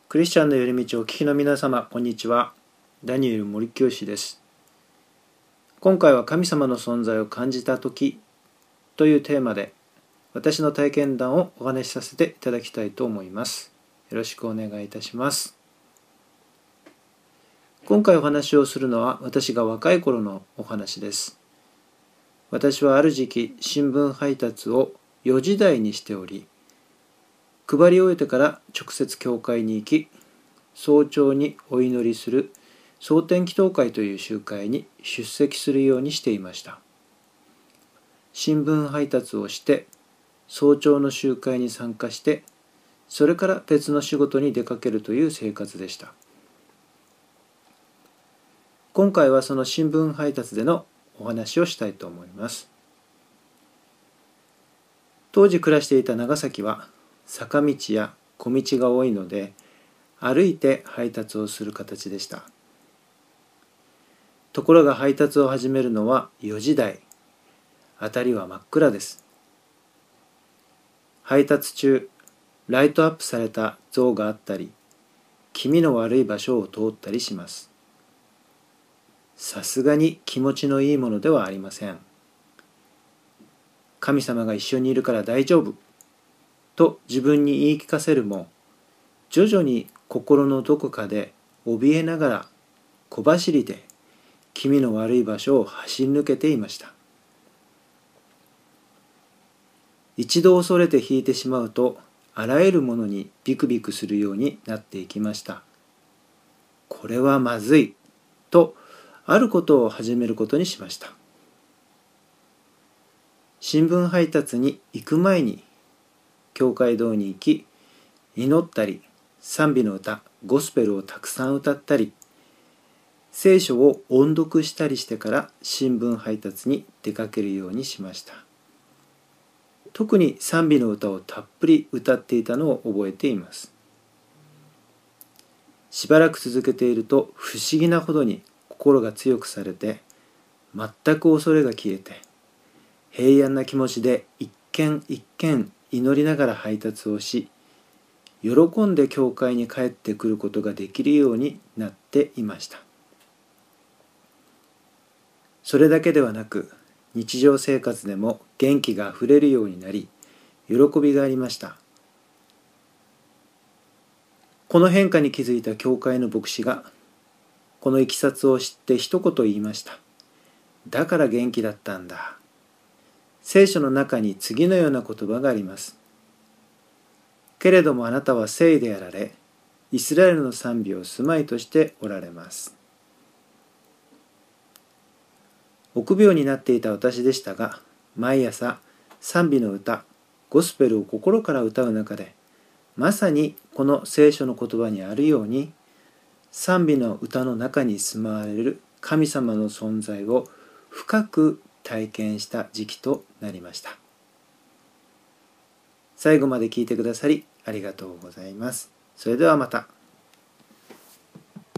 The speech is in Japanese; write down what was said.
クリスチャンの寄り道をお聞きの皆様、こんにちは。ダニエル森清です。今回は神様の存在を感じたときというテーマで、私の体験談をお話しさせていただきたいと思います。よろしくお願いいたします。今回お話をするのは、私が若い頃のお話です。私はある時期、新聞配達を4時台にしており、配り終えてから直接教会に行き、早朝にお祈りする蒼天祈祷会という集会に出席するようにしていました。新聞配達をして、早朝の集会に参加して、それから別の仕事に出かけるという生活でした。今回はその新聞配達でのお話をしたいと思います。当時暮らしていた長崎は坂道や小道が多いので、歩いて配達をする形でした。ところが配達を始めるのは4時台。辺りは真っ暗です。配達中、ライトアップされた像があったり、気味の悪い場所を通ったりします。さすがに気持ちのいいものではありません。神様が一緒にいるから大丈夫と自分に言い聞かせるも、徐々に心のどこかで怯えながら小走りで気味の悪い場所を走り抜けていました。一度恐れて引いてしまうと、あらゆるものにビクビクするようになっていきました。これはまずいと、あることを始めることにしました。新聞配達に行く前に教会堂に行き、祈ったり、賛美の歌、ゴスペルをたくさん歌ったり、聖書を音読したりしてから新聞配達に出かけるようにしました。特に賛美の歌をたっぷり歌っていたのを覚えています。しばらく続けていると不思議なほどに心が強くされて、全く恐れが消えて、平安な気持ちで一軒一軒祈りながら配達をし、喜んで教会に帰ってくることができるようになっていました。それだけではなく、日常生活でも元気があふれるようになり、喜びがありました。この変化に気づいた教会の牧師が、このいきさつを知って一言言いました。だから元気だったんだ。聖書の中に次のような言葉があります。けれどもあなたは聖であられ、イスラエルの賛美を住まいとしておられます。臆病になっていた私でしたが、毎朝賛美の歌、ゴスペルを心から歌う中で、まさにこの聖書の言葉にあるように、賛美の歌の中に住まわれる神様の存在を深く体験した時期となりました。最後まで聞いてくださりありがとうございます。それではまた。